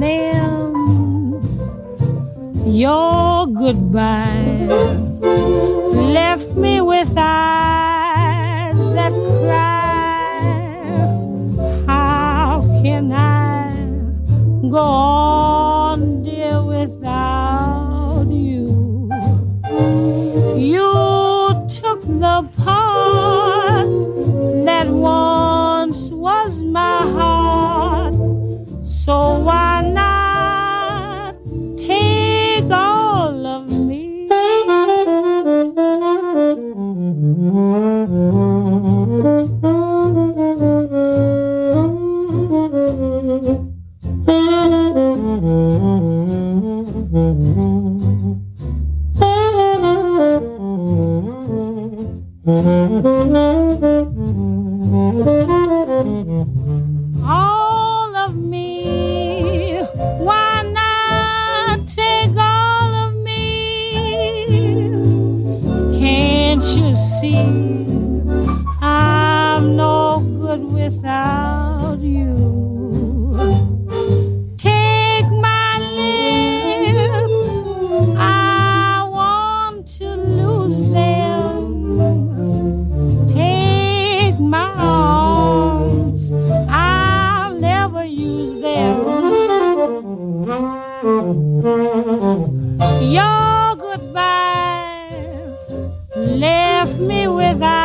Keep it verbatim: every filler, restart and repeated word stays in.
them. Your goodbye left me with eyes that cry. How can I go on, dear, without you? You took the part that once was my heart, so why not take all of me? All of me, why not take all of me? Can't you see I'm no good without you? Take my lips, I want to lose them. Take my arms, I'll never use them. Your goodbye left me without